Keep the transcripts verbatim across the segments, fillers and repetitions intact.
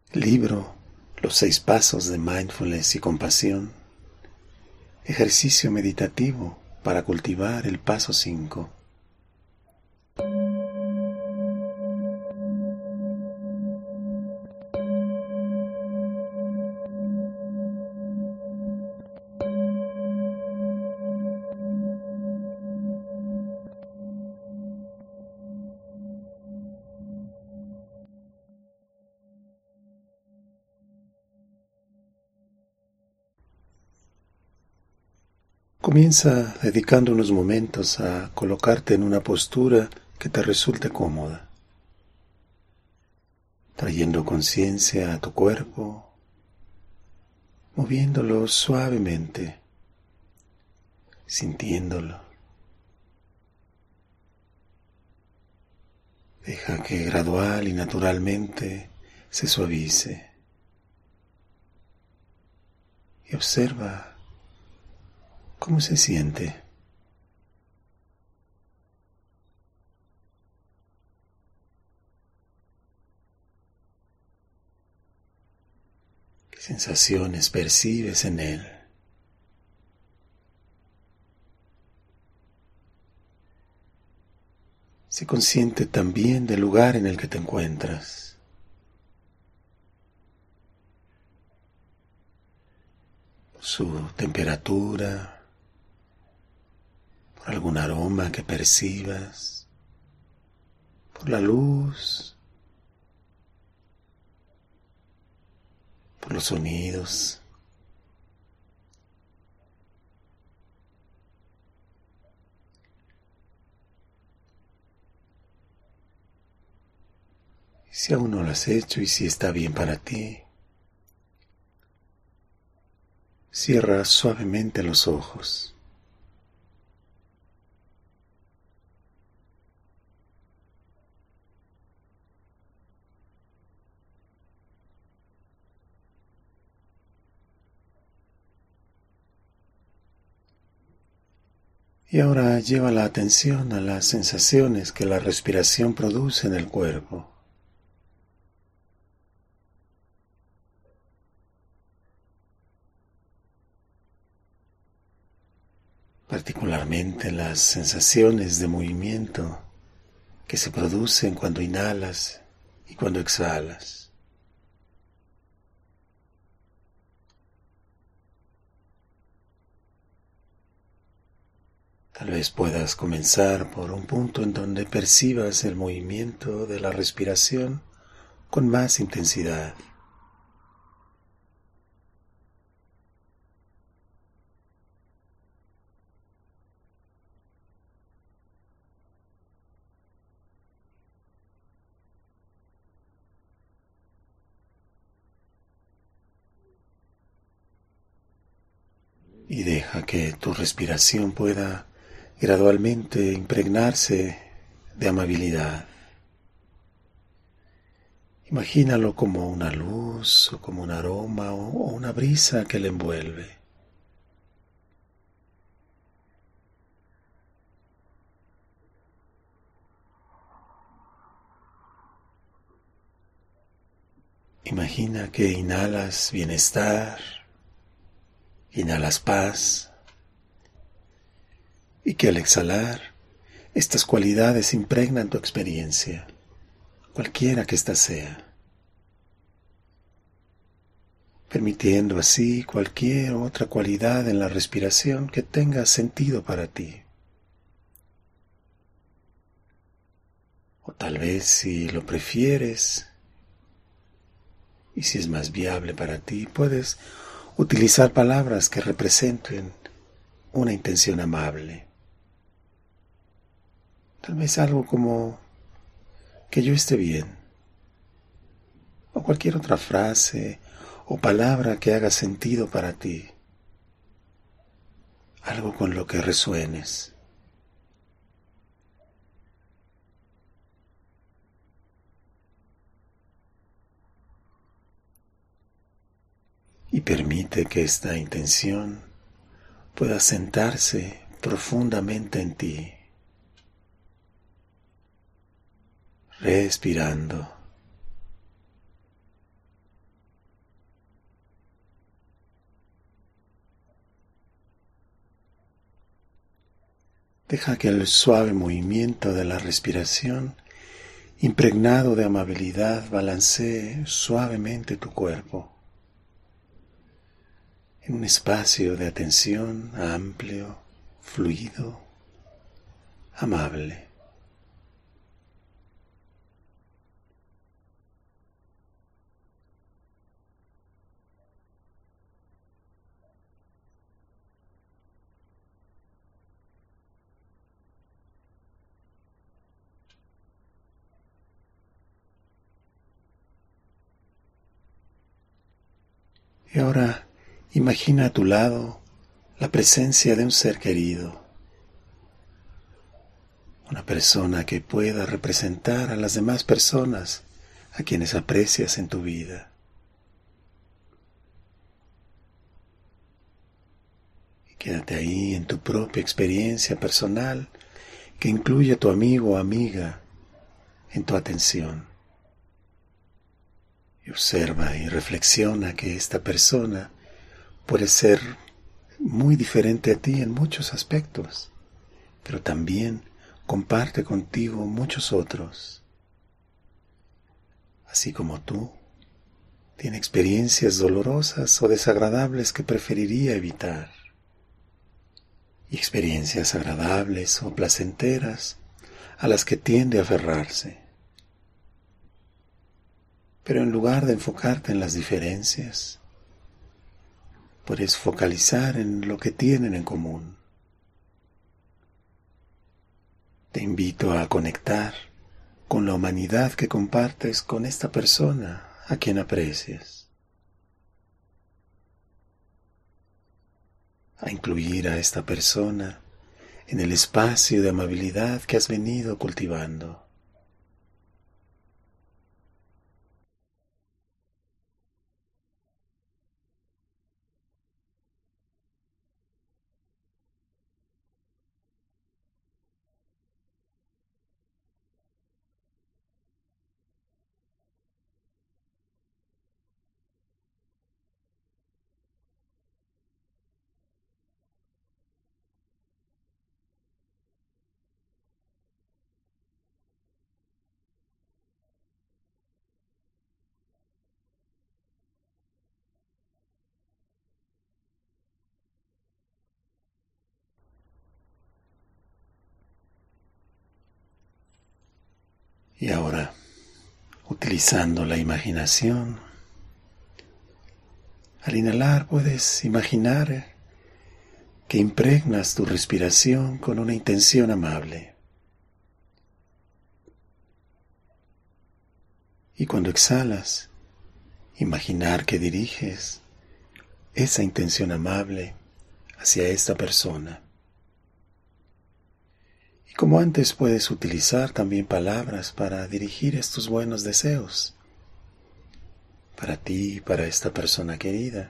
Libro Los seis pasos de mindfulness y compasión. Ejercicio meditativo para cultivar el paso cinco. Comienza dedicando unos momentos a colocarte en una postura que te resulte cómoda, trayendo conciencia a tu cuerpo, moviéndolo suavemente, sintiéndolo. Deja que gradual y naturalmente se suavice y observa ¿cómo se siente? ¿Qué sensaciones percibes en él? Sé consciente también del lugar en el que te encuentras. Su temperatura, por algún aroma que percibas, por la luz, por los sonidos. Si aún no lo has hecho y si está bien para ti, cierra suavemente los ojos. Y ahora lleva la atención a las sensaciones que la respiración produce en el cuerpo. Particularmente las sensaciones de movimiento que se producen cuando inhalas y cuando exhalas. Tal vez puedas comenzar por un punto en donde percibas el movimiento de la respiración con más intensidad. Y deja que tu respiración pueda gradualmente impregnarse de amabilidad. Imagínalo como una luz o como un aroma o una brisa que le envuelve. Imagina que inhalas bienestar, inhalas paz, y que al exhalar, estas cualidades impregnan tu experiencia, cualquiera que ésta sea, permitiendo así cualquier otra cualidad en la respiración que tenga sentido para ti. O tal vez, si lo prefieres, y si es más viable para ti, puedes utilizar palabras que representen una intención amable. Tal vez algo como que yo esté bien, o cualquier otra frase o palabra que haga sentido para ti, algo con lo que resuenes. Y permite que esta intención pueda sentarse profundamente en ti, respirando, Deja que el suave movimiento de la respiración, impregnado de amabilidad, balancee suavemente tu cuerpo en un espacio de atención amplio, fluido, amable. Y ahora imagina a tu lado la presencia de un ser querido, una persona que pueda representar a las demás personas a quienes aprecias en tu vida. Y quédate ahí en tu propia experiencia personal que incluye a tu amigo o amiga en tu atención. Y observa y reflexiona que esta persona puede ser muy diferente a ti en muchos aspectos, pero también comparte contigo muchos otros. Así como tú, tiene experiencias dolorosas o desagradables que preferiría evitar, y experiencias agradables o placenteras a las que tiende a aferrarse. Pero en lugar de enfocarte en las diferencias, puedes focalizar en lo que tienen en común. Te invito a conectar con la humanidad que compartes con esta persona a quien aprecias, a incluir a esta persona en el espacio de amabilidad que has venido cultivando. Y ahora, utilizando la imaginación, al inhalar puedes imaginar que impregnas tu respiración con una intención amable. Y cuando exhalas, imaginar que diriges esa intención amable hacia esta persona. Y como antes, puedes utilizar también palabras para dirigir estos buenos deseos para ti y para esta persona querida.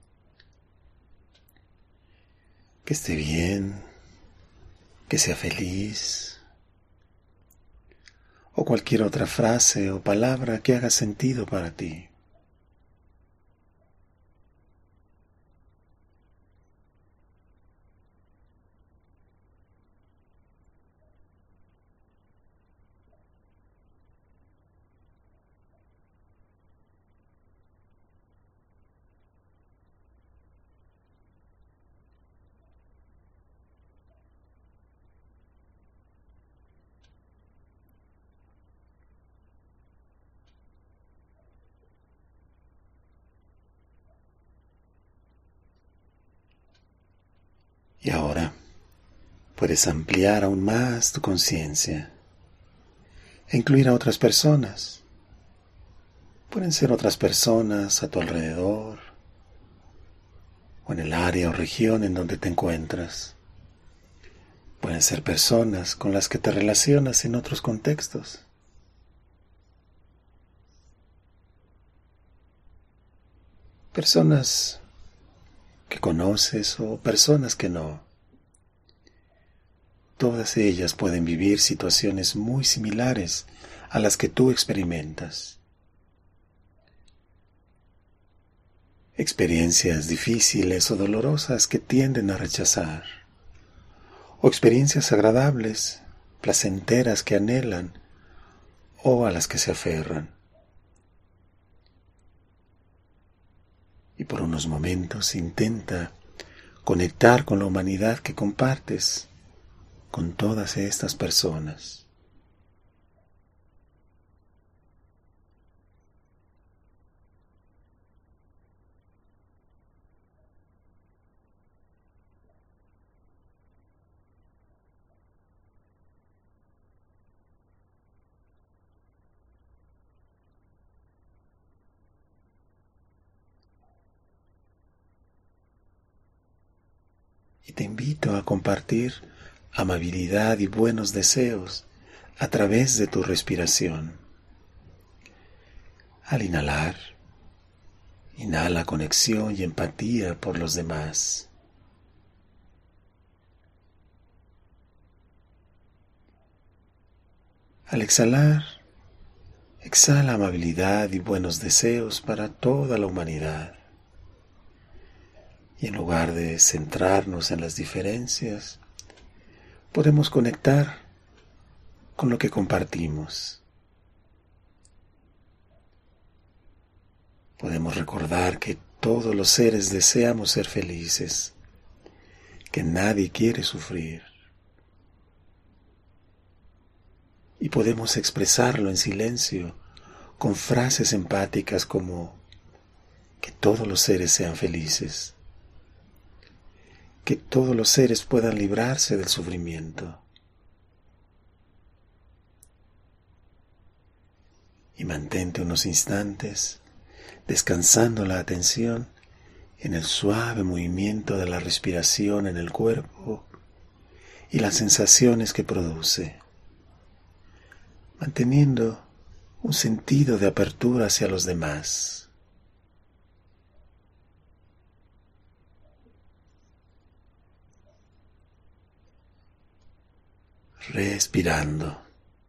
Que esté bien, que sea feliz, o cualquier otra frase o palabra que haga sentido para ti. Y ahora puedes ampliar aún más tu conciencia e incluir a otras personas. Pueden ser otras personas a tu alrededor o en el área o región en donde te encuentras. Pueden ser personas con las que te relacionas en otros contextos. Personas que conoces o personas que no. Todas ellas pueden vivir situaciones muy similares a las que tú experimentas. Experiencias difíciles o dolorosas que tienden a rechazar, o experiencias agradables, placenteras que anhelan o a las que se aferran. Y por unos momentos intenta conectar con la humanidad que compartes con todas estas personas. Y te invito a compartir amabilidad y buenos deseos a través de tu respiración. Al inhalar, inhala conexión y empatía por los demás. Al exhalar, exhala amabilidad y buenos deseos para toda la humanidad. Y en lugar de centrarnos en las diferencias, podemos conectar con lo que compartimos. Podemos recordar que todos los seres deseamos ser felices, que nadie quiere sufrir. Y podemos expresarlo en silencio con frases empáticas como que todos los seres sean felices, que todos los seres puedan librarse del sufrimiento. Y mantente unos instantes descansando la atención en el suave movimiento de la respiración en el cuerpo y las sensaciones que produce, manteniendo un sentido de apertura hacia los demás. Respirando.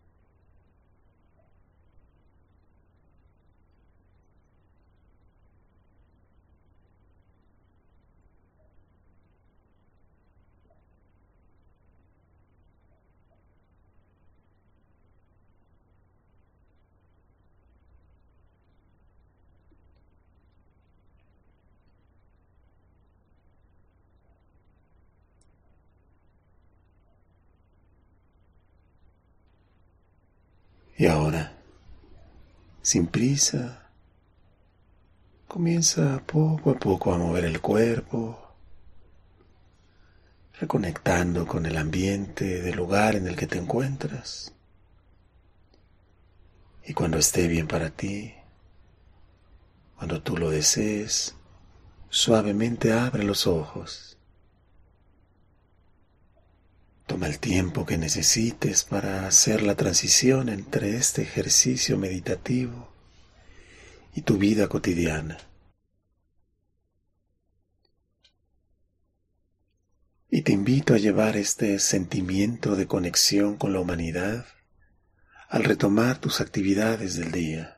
Y ahora, sin prisa, comienza poco a poco a mover el cuerpo, reconectando con el ambiente del lugar en el que te encuentras. Y cuando esté bien para ti, cuando tú lo desees, suavemente abre los ojos. Toma el tiempo que necesites para hacer la transición entre este ejercicio meditativo y tu vida cotidiana. Y te invito a llevar este sentimiento de conexión con la humanidad al retomar tus actividades del día.